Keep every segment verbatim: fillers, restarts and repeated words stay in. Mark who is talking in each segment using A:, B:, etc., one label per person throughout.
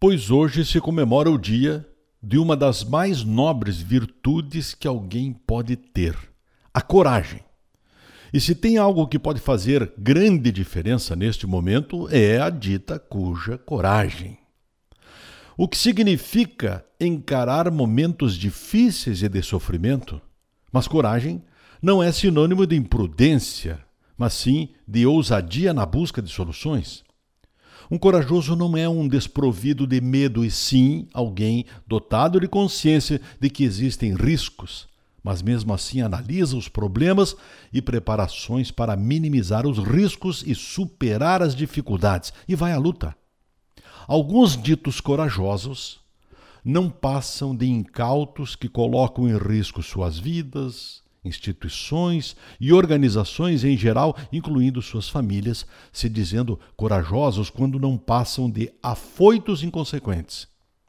A: pois hoje se comemora o dia de uma das mais nobres virtudes que alguém pode ter, a coragem. E se tem algo que pode fazer grande diferença neste momento, é a dita cuja coragem. O que significa encarar momentos difíceis e de sofrimento, mas coragem não é sinônimo de imprudência, mas sim de ousadia na busca de soluções. Um corajoso não é um desprovido de medo, e sim alguém dotado de consciência de que existem riscos, mas mesmo assim analisa os problemas e preparações para minimizar os riscos e superar as dificuldades, e vai à luta. Alguns ditos corajosos não passam de incautos que colocam em risco suas vidas, instituições e organizações em geral, incluindo suas famílias, se dizendo corajosos quando não passam de afoitos inconsequentes.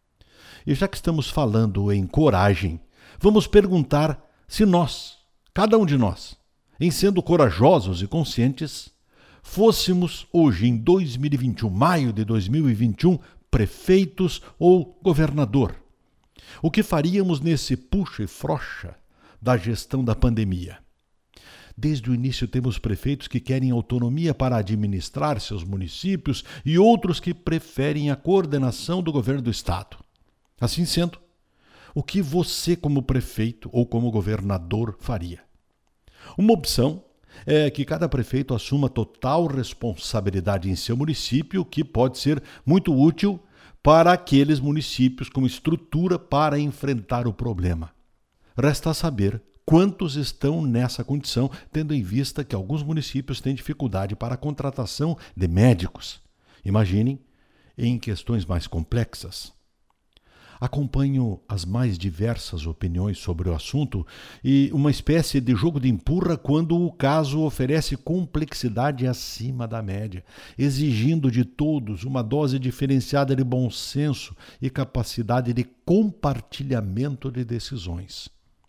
A: E já que estamos falando em coragem, vamos perguntar se nós, cada um de nós, em sendo corajosos e conscientes, fôssemos hoje, em dois mil e vinte e um, maio de dois mil e vinte e um, prefeitos ou governador. O que faríamos nesse puxa e frocha da gestão da pandemia? Desde o início temos prefeitos que querem autonomia para administrar seus municípios e outros que preferem a coordenação do governo do estado. Assim sendo, o que você como prefeito ou como governador faria? Uma opção é que cada prefeito assuma total responsabilidade em seu município, o que pode ser muito útil para aqueles municípios com estrutura para enfrentar o problema. Resta saber quantos estão nessa condição, tendo em vista que alguns municípios têm dificuldade para a contratação de médicos. Imaginem em questões mais complexas. Acompanho as mais diversas opiniões sobre o assunto e uma espécie de jogo de empurra quando o caso oferece complexidade acima da média, exigindo de todos uma dose diferenciada de bom senso e capacidade de compartilhamento de decisões.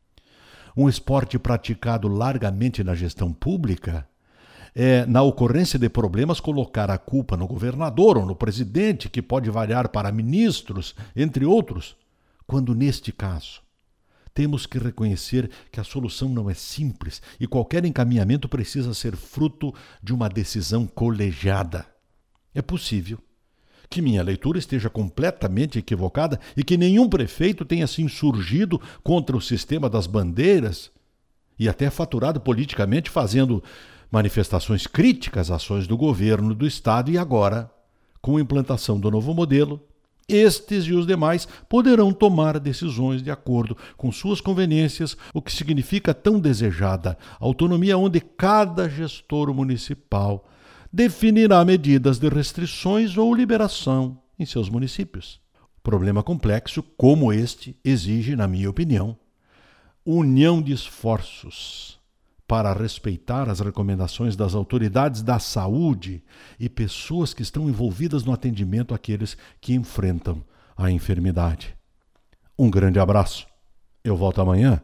A: Um esporte praticado largamente na gestão pública é, na ocorrência de problemas, colocar a culpa no governador ou no presidente, que pode variar para ministros, entre outros, quando neste caso temos que reconhecer que a solução não é simples e qualquer encaminhamento precisa ser fruto de uma decisão colegiada. É possível que minha leitura esteja completamente equivocada e que nenhum prefeito tenha se insurgido contra o sistema das bandeiras e até faturado politicamente fazendo manifestações críticas às ações do governo do estado, e agora, com a implantação do novo modelo, estes e os demais poderão tomar decisões de acordo com suas conveniências, o que significa tão desejada autonomia, onde cada gestor municipal definirá medidas de restrições ou liberação em seus municípios. Problema complexo como este exige, na minha opinião, união de esforços para respeitar as recomendações das autoridades da saúde e pessoas que estão envolvidas no atendimento àqueles que enfrentam a enfermidade. Um grande abraço. Eu volto amanhã